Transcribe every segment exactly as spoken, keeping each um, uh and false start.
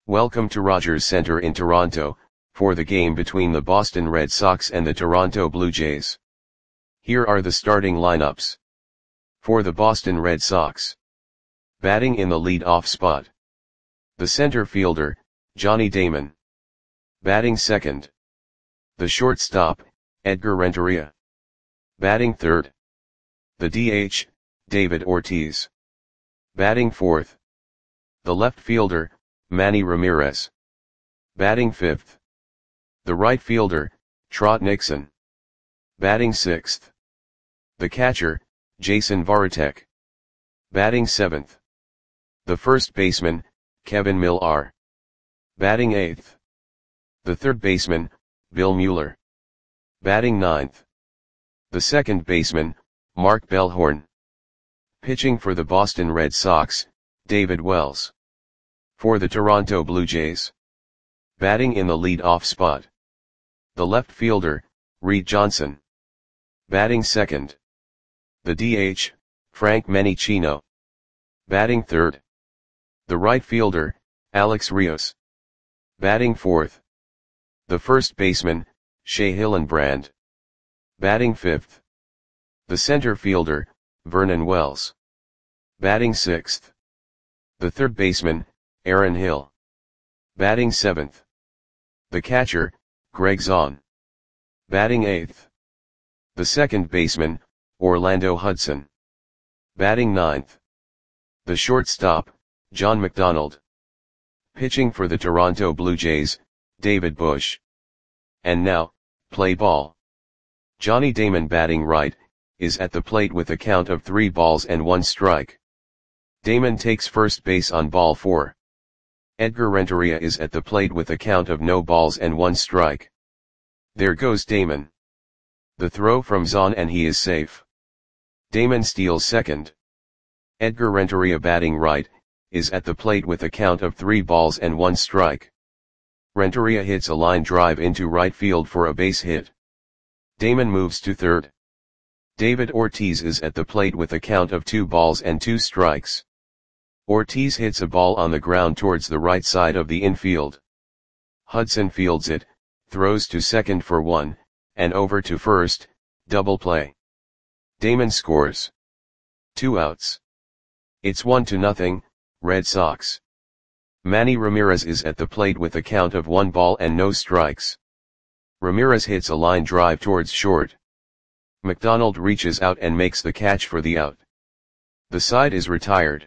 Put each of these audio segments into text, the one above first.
Welcome to Rogers Centre in Toronto, for the game between the Boston Red Sox and the Toronto Blue Jays. Here are the starting lineups. For the Boston Red Sox. Batting in the lead-off spot. The center fielder, Johnny Damon. Batting second. The shortstop, Edgar Renteria. Batting third. The D H, David Ortiz. Batting fourth. The left fielder, Manny Ramirez. Batting fifth. The right fielder, Trot Nixon. Batting sixth. The catcher, Jason Varitek. Batting seventh. The first baseman, Kevin Millar. Batting eighth. The third baseman, Bill Mueller. Batting ninth. The second baseman, Mark Bellhorn. Pitching for the Boston Red Sox, David Wells. For the Toronto Blue Jays. Batting in the lead-off spot. The left fielder, Reed Johnson. Batting second. The D H, Frank Menechino. Batting third. The right fielder, Alex Rios. Batting fourth. The first baseman, Shea Hillenbrand. Batting fifth. The center fielder, Vernon Wells. Batting sixth. The third baseman, Aaron Hill. Batting seventh. The catcher, Greg Zahn. Batting eighth. The second baseman, Orlando Hudson. Batting ninth. The shortstop, John McDonald. Pitching for the Toronto Blue Jays, David Bush. And now, play ball. Johnny Damon batting right, is at the plate with a count of three balls and one strike. Damon takes first base on ball four. Edgar Renteria is at the plate with a count of no balls and one strike. There goes Damon. The throw from Zahn and he is safe. Damon steals second. Edgar Renteria batting right, is at the plate with a count of three balls and one strike. Renteria hits a line drive into right field for a base hit. Damon moves to third. David Ortiz is at the plate with a count of two balls and two strikes. Ortiz hits a ball on the ground towards the right side of the infield. Hudson fields it, throws to second for one, and over to first, double play. Damon scores. Two outs. It's one to nothing, Red Sox. Manny Ramirez is at the plate with a count of one ball and no strikes. Ramirez hits a line drive towards short. McDonald reaches out and makes the catch for the out. The side is retired.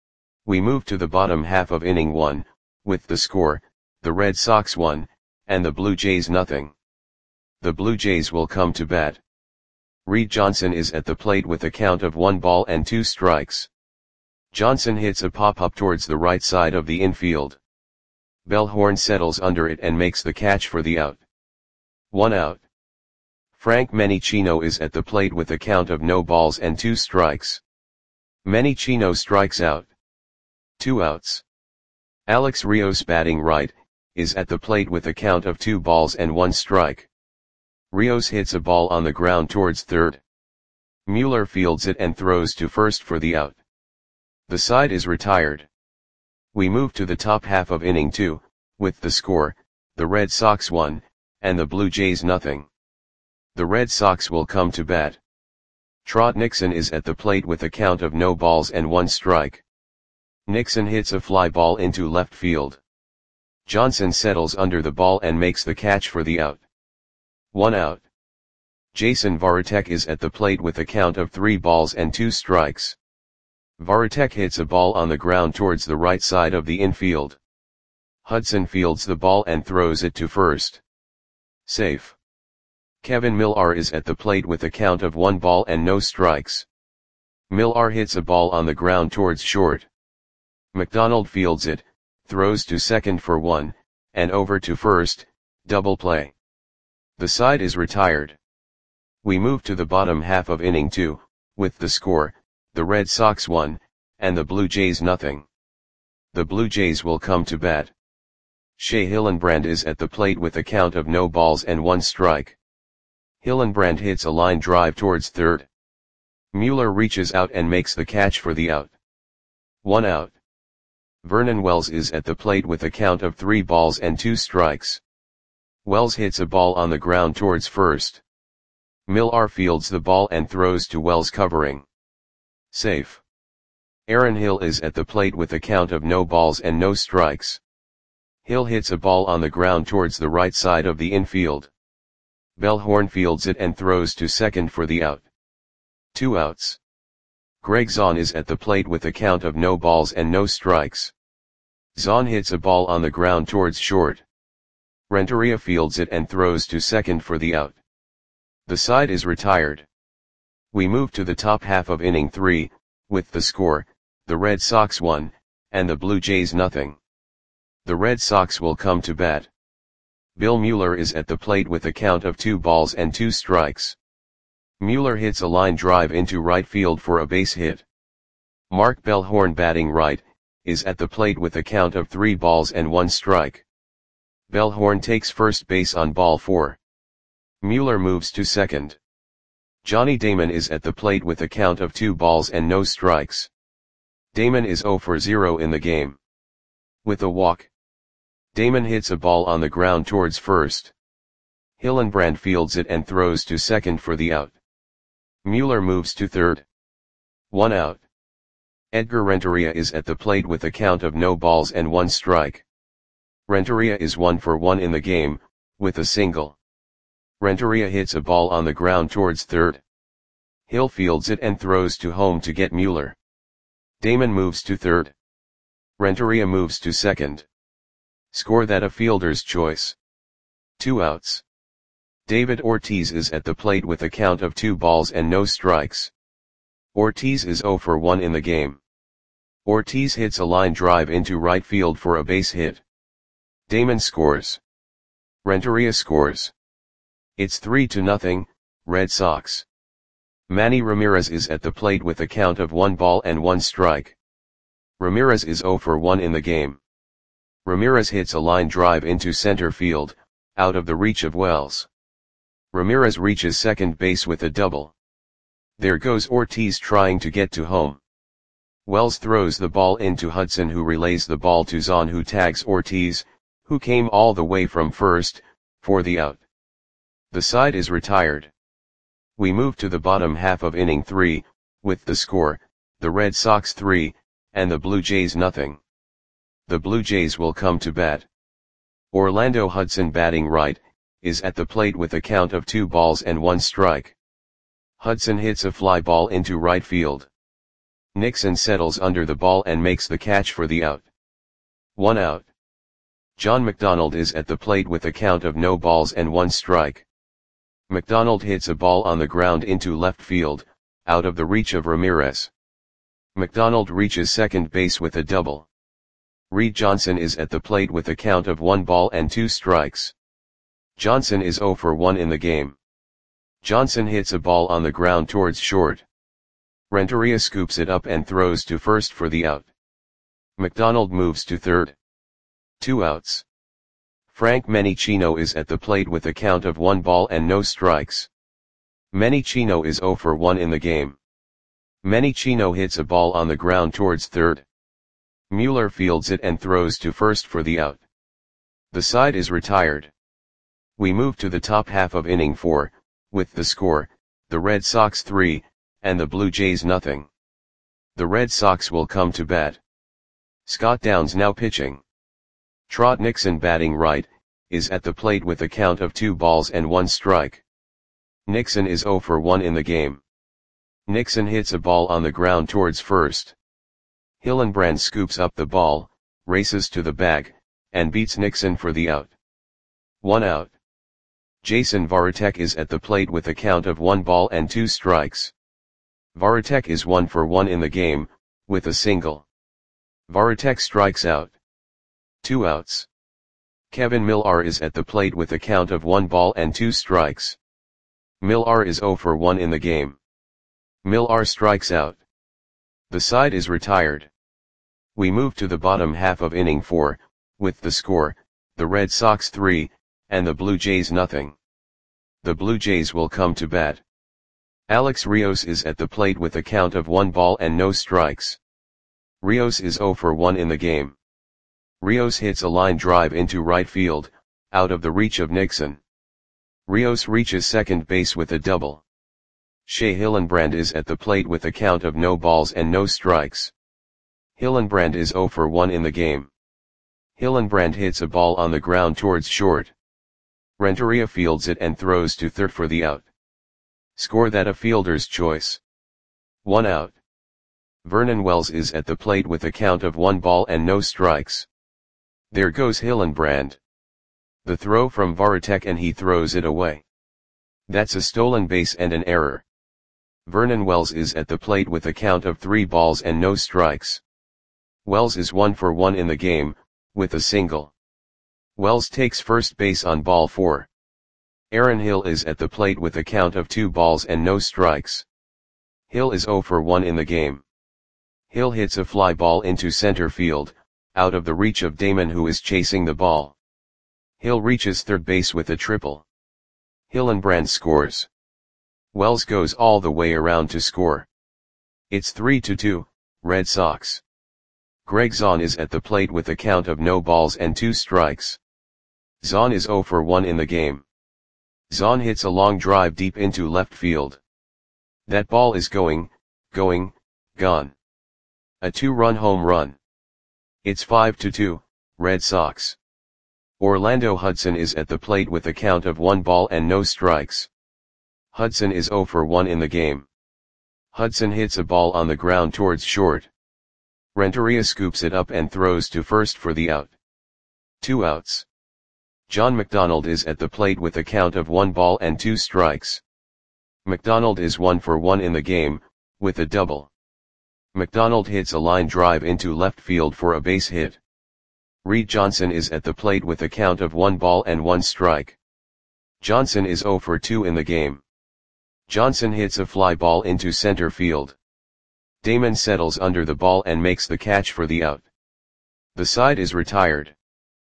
We move to the bottom half of inning one, with the score, the Red Sox one, and the Blue Jays nothing. The Blue Jays will come to bat. Reed Johnson is at the plate with a count of one ball and two strikes. Johnson hits a pop-up towards the right side of the infield. Bellhorn settles under it and makes the catch for the out. One out. Frank Menechino is at the plate with a count of no balls and two strikes. Menechino strikes out. Two outs. Alex Rios batting right, is at the plate with a count of two balls and one strike. Rios hits a ball on the ground towards third. Mueller fields it and throws to first for the out. The side is retired. We move to the top half of inning two, with the score, the Red Sox one, and the Blue Jays nothing. The Red Sox will come to bat. Trot Nixon is at the plate with a count of no balls and one strike. Nixon hits a fly ball into left field. Johnson settles under the ball and makes the catch for the out. One out. Jason Varitek is at the plate with a count of three balls and two strikes. Varitek hits a ball on the ground towards the right side of the infield. Hudson fields the ball and throws it to first. Safe. Kevin Millar is at the plate with a count of one ball and no strikes. Millar hits a ball on the ground towards short. McDonald fields it, throws to second for one, and over to first, double play. The side is retired. We move to the bottom half of inning two, with the score, the Red Sox one, and the Blue Jays nothing. The Blue Jays will come to bat. Shea Hillenbrand is at the plate with a count of no balls and one strike. Hillenbrand hits a line drive towards third. Mueller reaches out and makes the catch for the out. One out. Vernon Wells is at the plate with a count of three balls and two strikes. Wells hits a ball on the ground towards first. Millar fields the ball and throws to Wells covering. Safe. Aaron Hill is at the plate with a count of no balls and no strikes. Hill hits a ball on the ground towards the right side of the infield. Bellhorn fields it and throws to second for the out. Two outs. Greg Zahn is at the plate with a count of no balls and no strikes. Zahn hits a ball on the ground towards short. Renteria fields it and throws to second for the out. The side is retired. We move to the top half of inning three, with the score, the Red Sox one, and the Blue Jays nothing. The Red Sox will come to bat. Bill Mueller is at the plate with a count of two balls and two strikes. Mueller hits a line drive into right field for a base hit. Mark Bellhorn, batting right, is at the plate with a count of three balls and one strike. Bellhorn takes first base on ball four. Mueller moves to second. Johnny Damon is at the plate with a count of two balls and no strikes. Damon is zero for zero in the game. With a walk. Damon hits a ball on the ground towards first. Hillenbrand fields it and throws to second for the out. Mueller moves to third. One out. Edgar Renteria is at the plate with a count of no balls and one strike. Renteria is one for one in the game, with a single. Renteria hits a ball on the ground towards third. Hill fields it and throws to home to get Mueller. Damon moves to third. Renteria moves to second. Score that a fielder's choice. Two outs. David Ortiz is at the plate with a count of two balls and no strikes. Ortiz is zero for one in the game. Ortiz hits a line drive into right field for a base hit. Damon scores. Renteria scores. It's three to nothing, Red Sox. Manny Ramirez is at the plate with a count of one ball and one strike. Ramirez is zero for one in the game. Ramirez hits a line drive into center field, out of the reach of Wells. Ramirez reaches second base with a double. There goes Ortiz trying to get to home. Wells throws the ball into Hudson, who relays the ball to Zahn, who tags Ortiz, who came all the way from first, for the out. The side is retired. We move to the bottom half of inning three, with the score, the Red Sox three, and the Blue Jays nothing. The Blue Jays will come to bat. Orlando Hudson, batting right, is at the plate with a count of two balls and one strike. Hudson hits a fly ball into right field. Nixon settles under the ball and makes the catch for the out. One out. John McDonald is at the plate with a count of no balls and one strike. McDonald hits a ball on the ground into left field, out of the reach of Ramirez. McDonald reaches second base with a double. Reed Johnson is at the plate with a count of one ball and two strikes. Johnson is zero for one in the game. Johnson hits a ball on the ground towards short. Renteria scoops it up and throws to first for the out. McDonald moves to third. Two outs. Frank Menichino is at the plate with a count of one ball and no strikes. Menichino is zero for one in the game. Menichino hits a ball on the ground towards third. Mueller fields it and throws to first for the out. The side is retired. We move to the top half of inning four, with the score, the Red Sox three, and the Blue Jays nothing. The Red Sox will come to bat. Scott Downs now pitching. Trot Nixon, batting right, is at the plate with a count of two balls and one strike. Nixon is zero for one in the game. Nixon hits a ball on the ground towards first. Hillenbrand scoops up the ball, races to the bag, and beats Nixon for the out. One out. Jason Varitek is at the plate with a count of one ball and two strikes. Varitek is one for one in the game, with a single. Varitek strikes out. Two outs. Kevin Millar is at the plate with a count of one ball and two strikes. Millar is zero for one in the game. Millar strikes out. The side is retired. We move to the bottom half of inning four, with the score, the Red Sox three, and the Blue Jays nothing. The Blue Jays will come to bat. Alex Rios is at the plate with a count of one ball and no strikes. Rios is zero for one in the game. Rios hits a line drive into right field, out of the reach of Nixon. Rios reaches second base with a double. Shea Hillenbrand is at the plate with a count of no balls and no strikes. Hillenbrand is zero for one in the game. Hillenbrand hits a ball on the ground towards short. Renteria fields it and throws to third for the out. Score that a fielder's choice. One out. Vernon Wells is at the plate with a count of one ball and no strikes. There goes Hillenbrand. The throw from Varitek and he throws it away. That's a stolen base and an error. Vernon Wells is at the plate with a count of three balls and no strikes. Wells is one for one in the game, with a single. Wells takes first base on ball four. Aaron Hill is at the plate with a count of two balls and no strikes. Hill is zero for one in the game. Hill hits a fly ball into center field, out of the reach of Damon who is chasing the ball. Hill reaches third base with a triple. Hillenbrand scores. Wells goes all the way around to score. It's three to two, Red Sox. Greg Zahn is at the plate with a count of no balls and two strikes. Zahn is zero for one in the game. Zahn hits a long drive deep into left field. That ball is going, going, gone. A two-run home run. It's five to two, Red Sox. Orlando Hudson is at the plate with a count of one ball and no strikes. Hudson is zero for one in the game. Hudson hits a ball on the ground towards short. Renteria scoops it up and throws to first for the out. Two outs. John McDonald is at the plate with a count of one ball and two strikes. McDonald is one for one in the game, with a double. McDonald hits a line drive into left field for a base hit. Reed Johnson is at the plate with a count of one ball and one strike. Johnson is zero for two in the game. Johnson hits a fly ball into center field. Damon settles under the ball and makes the catch for the out. The side is retired.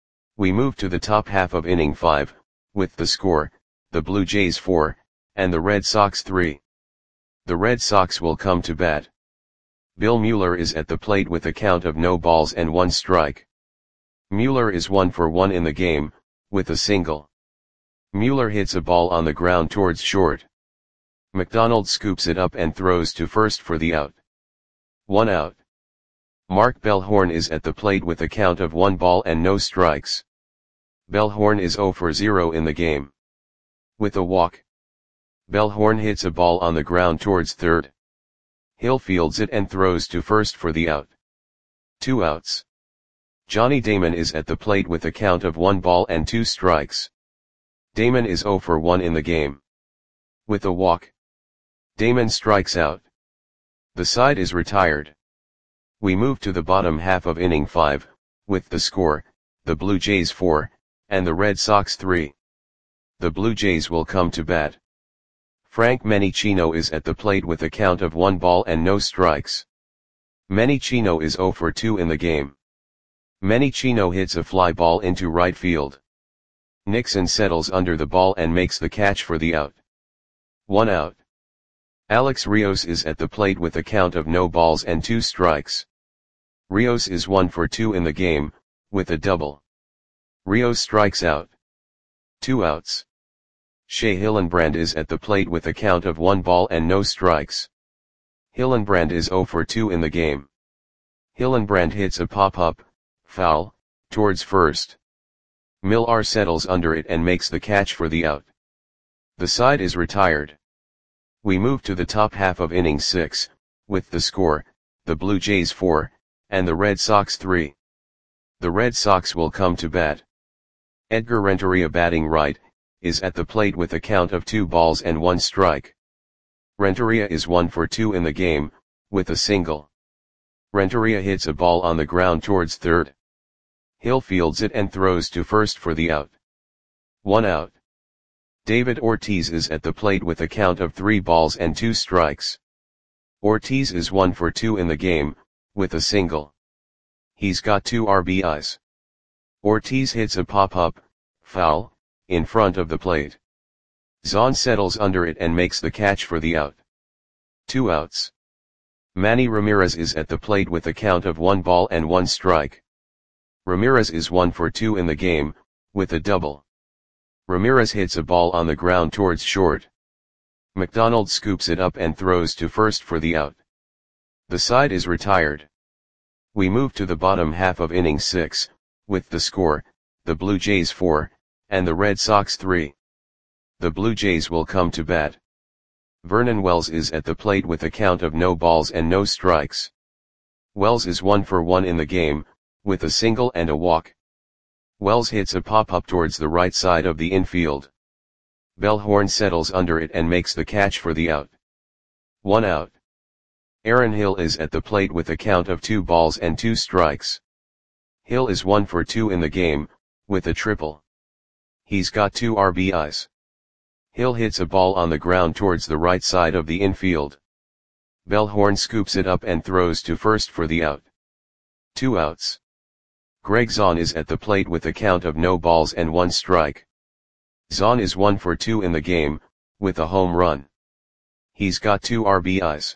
We move to the top half of inning five, with the score, the Blue Jays four, and the Red Sox three. The Red Sox will come to bat. Bill Mueller is at the plate with a count of no balls and one strike. Mueller is one for one in the game, with a single. Mueller hits a ball on the ground towards short. McDonald scoops it up and throws to first for the out. One out. Mark Bellhorn is at the plate with a count of one ball and no strikes. Bellhorn is zero for zero in the game. With a walk. Bellhorn hits a ball on the ground towards third. Hill fields it and throws to first for the out. Two outs. Johnny Damon is at the plate with a count of one ball and two strikes. Damon is zero for one in the game. With a walk. Damon strikes out. The side is retired. We move to the bottom half of inning five, with the score, the Blue Jays four, and the Red Sox three. The Blue Jays will come to bat. Frank Menicino is at the plate with a count of one ball and no strikes. Menicino is zero for two in the game. Menicino hits a fly ball into right field. Nixon settles under the ball and makes the catch for the out. One out. Alex Rios is at the plate with a count of no balls and two strikes. Rios is one for two in the game, with a double. Rios strikes out. Two outs. Shea Hillenbrand is at the plate with a count of one ball and no strikes. Hillenbrand is zero for two in the game. Hillenbrand hits a pop-up, foul, towards first. Millar settles under it and makes the catch for the out. The side is retired. We move to the top half of inning six, with the score, the Blue Jays four, and the Red Sox three. The Red Sox will come to bat. Edgar Renteria batting right, is at the plate with a count of two balls and one strike. Renteria is one for two in the game, with a single. Renteria hits a ball on the ground towards third. Hill fields it and throws to first for the out. One out. David Ortiz is at the plate with a count of three balls and two strikes. Ortiz is one for two in the game, with a single. He's got two R B Is. Ortiz hits a pop-up, foul, in front of the plate. Zahn settles under it and makes the catch for the out. Two outs. Manny Ramirez is at the plate with a count of one ball and one strike. Ramirez is one for two in the game, with a double. Ramirez hits a ball on the ground towards short. McDonald scoops it up and throws to first for the out. The side is retired. We move to the bottom half of inning six, with the score, the Blue Jays four, and the Red Sox three. The Blue Jays will come to bat. Vernon Wells is at the plate with a count of no balls and no strikes. Wells is one for one in the game, with a single and a walk. Wells hits a pop-up towards the right side of the infield. Bellhorn settles under it and makes the catch for the out. One out. Aaron Hill is at the plate with a count of two balls and two strikes. Hill is one for two in the game, with a triple. He's got two R B Is. Hill hits a ball on the ground towards the right side of the infield. Bellhorn scoops it up and throws to first for the out. Two outs. Greg Zahn is at the plate with a count of no balls and one strike. Zahn is one for two in the game, with a home run. He's got two R B Is.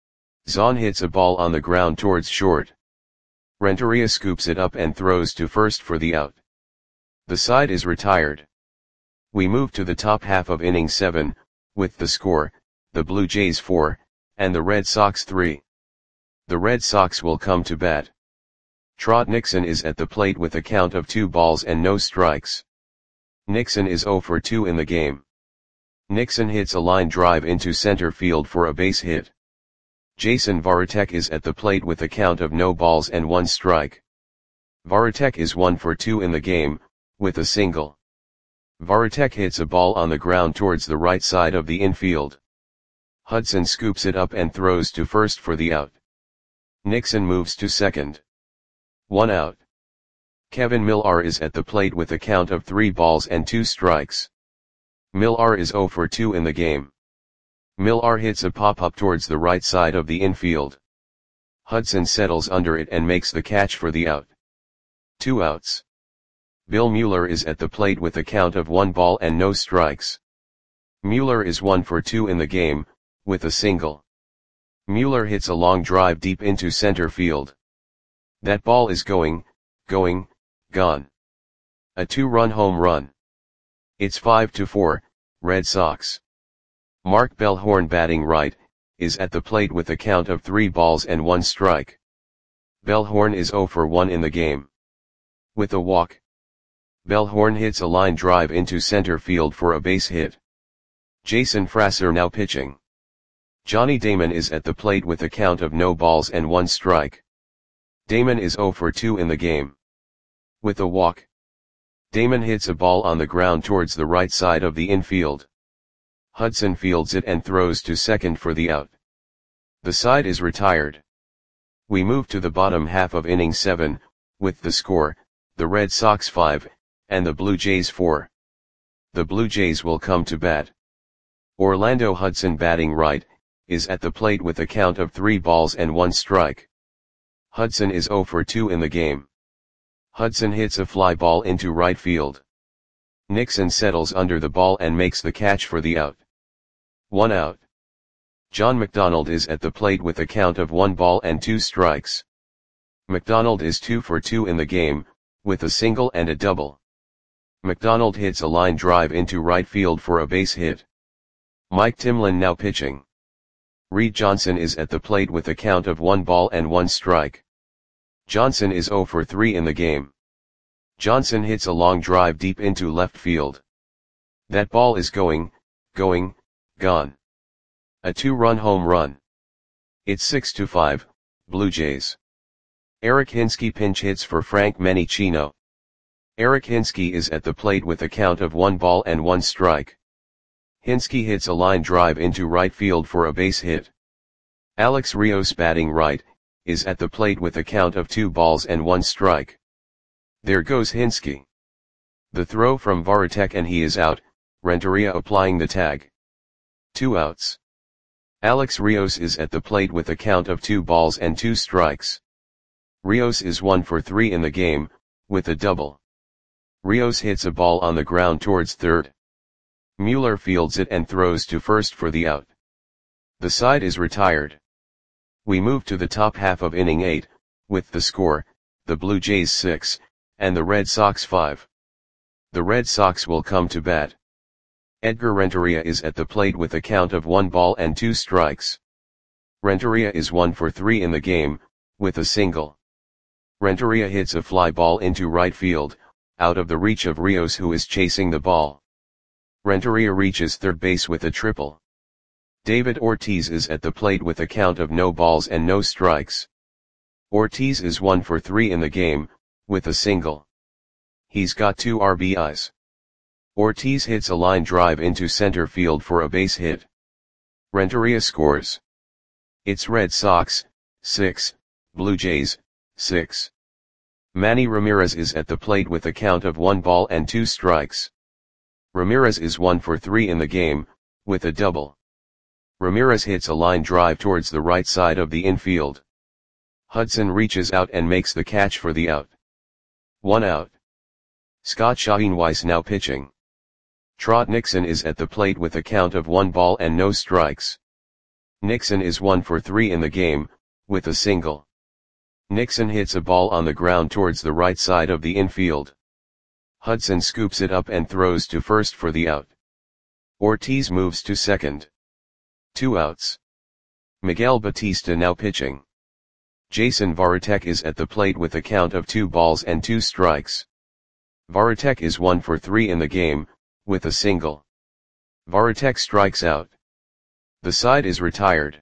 Zahn hits a ball on the ground towards short. Renteria scoops it up and throws to first for the out. The side is retired. We move to the top half of inning seven, with the score, the Blue Jays four, and the Red Sox three. The Red Sox will come to bat. Trot Nixon is at the plate with a count of two balls and no strikes. Nixon is zero for two in the game. Nixon hits a line drive into center field for a base hit. Jason Varitek is at the plate with a count of no balls and one strike. Varitek is one for two in the game, with a single. Varitek hits a ball on the ground towards the right side of the infield. Hudson scoops it up and throws to first for the out. Nixon moves to second. One out. Kevin Millar is at the plate with a count of three balls and two strikes. Millar is zero for two in the game. Millar hits a pop-up towards the right side of the infield. Hudson settles under it and makes the catch for the out. Two outs. Bill Mueller is at the plate with a count of one ball and no strikes. Mueller is one for two in the game, with a single. Mueller hits a long drive deep into center field. That ball is going, going, gone. A two-run home run. It's five to four, Red Sox. Mark Bellhorn, batting right, is at the plate with a count of three balls and one strike. Bellhorn is zero for one in the game. With a walk. Bellhorn hits a line drive into center field for a base hit. Jason Frasser now pitching. Johnny Damon is at the plate with a count of no balls and one strike. Damon is zero for two in the game. With a walk. Damon hits a ball on the ground towards the right side of the infield. Hudson fields it and throws to second for the out. The side is retired. We move to the bottom half of inning seven, with the score, the Red Sox five, and the Blue Jays four. The Blue Jays will come to bat. Orlando Hudson, batting right, is at the plate with a count of three balls and one strike. Hudson is zero for two in the game. Hudson hits a fly ball into right field. Nixon settles under the ball and makes the catch for the out. One out. John McDonald is at the plate with a count of one ball and two strikes. McDonald is two for two in the game, with a single and a double. McDonald hits a line drive into right field for a base hit. Mike Timlin now pitching. Reed Johnson is at the plate with a count of one ball and one strike. Johnson is zero for three in the game. Johnson hits a long drive deep into left field. That ball is going, going, gone. A two-run home run. It's six to five, Blue Jays. Eric Hinske pinch hits for Frank Menicino. Eric Hinske is at the plate with a count of one ball and one strike. Hinske hits a line drive into right field for a base hit. Alex Rios, batting right, is at the plate with a count of two balls and one strike. There goes Hinske. The throw from Varitek and he is out, Renteria applying the tag. Two outs. Alex Rios is at the plate with a count of two balls and two strikes. Rios is one for three in the game, with a double. Rios hits a ball on the ground towards third. Mueller fields it and throws to first for the out. The side is retired. We move to the top half of inning eight, with the score, the Blue Jays six, and the Red Sox five. The Red Sox will come to bat. Edgar Renteria is at the plate with a count of one ball and two strikes. Renteria is one for three in the game, with a single. Renteria hits a fly ball into right field, out of the reach of Rios, who is chasing the ball. Renteria reaches third base with a triple. David Ortiz is at the plate with a count of no balls and no strikes. Ortiz is one for three in the game, with a single. He's got two R B Is. Ortiz hits a line drive into center field for a base hit. Renteria scores. It's Red Sox, six, Blue Jays, six. Manny Ramirez is at the plate with a count of one ball and two strikes. Ramirez is one for three in the game, with a double. Ramirez hits a line drive towards the right side of the infield. Hudson reaches out and makes the catch for the out. One out. Scott Shaheen-Weiss now pitching. Trot Nixon is at the plate with a count of one ball and no strikes. Nixon is one for three in the game, with a single. Nixon hits a ball on the ground towards the right side of the infield. Hudson scoops it up and throws to first for the out. Ortiz moves to second. Two outs. Miguel Batista now pitching. Jason Varitek is at the plate with a count of two balls and two strikes. Varitek is one for three in the game, with a single. Varitek strikes out. The side is retired.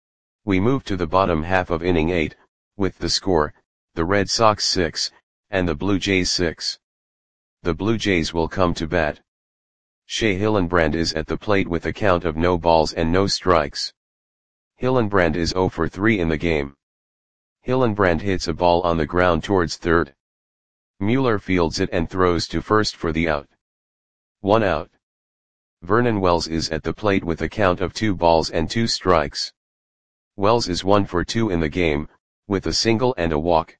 We move to the bottom half of inning eight, with the score, the Red Sox six, and the Blue Jays six. The Blue Jays will come to bat. Shea Hillenbrand is at the plate with a count of no balls and no strikes. Hillenbrand is zero for three in the game. Hillenbrand hits a ball on the ground towards third. Mueller fields it and throws to first for the out. One out. Vernon Wells is at the plate with a count of two balls and two strikes. Wells is one for two in the game, with a single and a walk.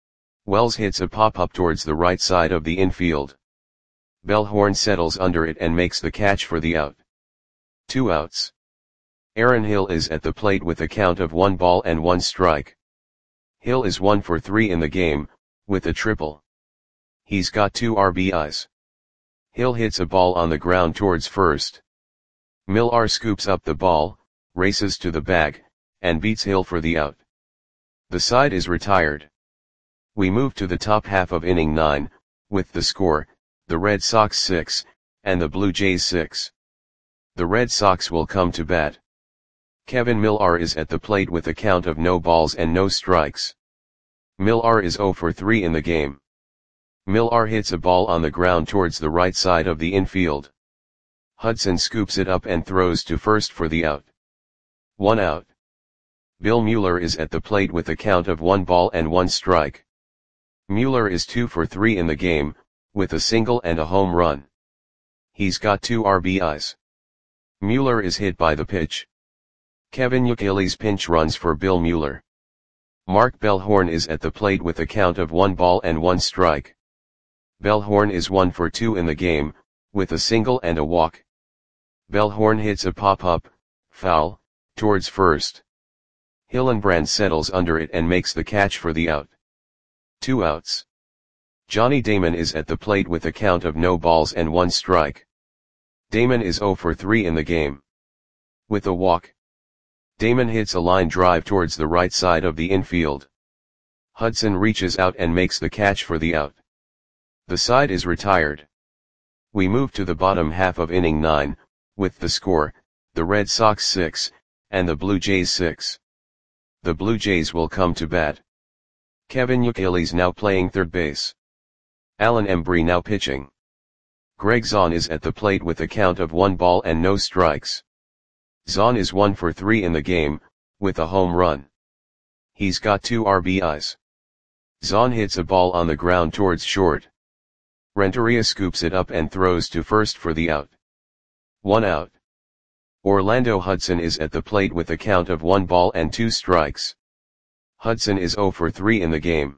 Wells hits a pop-up towards the right side of the infield. Bellhorn settles under it and makes the catch for the out. Two outs. Aaron Hill is at the plate with a count of one ball and one strike. Hill is one for three in the game, with a triple. He's got two R B Is. Hill hits a ball on the ground towards first. Millar scoops up the ball, races to the bag, and beats Hill for the out. The side is retired. We move to the top half of inning nine, with the score, the Red Sox six, and the Blue Jays six. The Red Sox will come to bat. Kevin Millar is at the plate with a count of no balls and no strikes. Millar is zero for three in the game. Millar hits a ball on the ground towards the right side of the infield. Hudson scoops it up and throws to first for the out. One out. Bill Mueller is at the plate with a count of one ball and one strike. Mueller is two for three in the game, with a single and a home run. He's got two R B Is. Mueller is hit by the pitch. Kevin Youkilis pinch runs for Bill Mueller. Mark Bellhorn is at the plate with a count of one ball and one strike. Bellhorn is one for two in the game, with a single and a walk. Bellhorn hits a pop-up, foul, towards first. Hillenbrand settles under it and makes the catch for the out. Two outs. Johnny Damon is at the plate with a count of no balls and one strike. Damon is zero for three in the game. With a walk. Damon hits a line drive towards the right side of the infield. Hudson reaches out and makes the catch for the out. The side is retired. We move to the bottom half of inning nine, with the score, the Red Sox six, and the Blue Jays six. The Blue Jays will come to bat. Kevin Youkilis now playing third base. Alan Embry now pitching. Greg Zahn is at the plate with a count of one ball and no strikes. Zahn is one for three in the game, with a home run. He's got two R B Is. Zahn hits a ball on the ground towards short. Renteria scoops it up and throws to first for the out. One out. Orlando Hudson is at the plate with a count of one ball and two strikes. Hudson is zero for three in the game.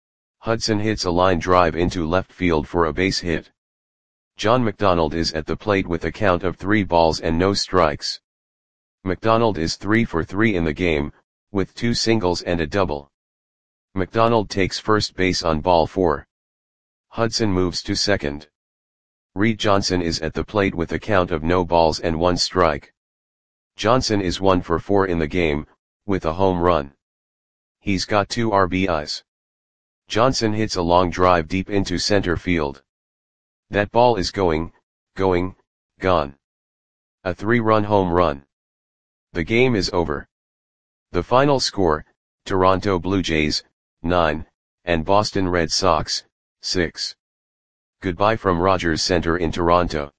Hudson hits a line drive into left field for a base hit. John McDonald is at the plate with a count of three balls and no strikes. McDonald is three for three in the game, with two singles and a double. McDonald takes first base on ball four. Hudson moves to second. Reed Johnson is at the plate with a count of no balls and one strike. Johnson is one for four in the game, with a home run. He's got two R B Is. Johnson hits a long drive deep into center field. That ball is going, going, gone. A three-run home run. The game is over. The final score, Toronto Blue Jays, nine, and Boston Red Sox, six. Goodbye from Rogers Center in Toronto.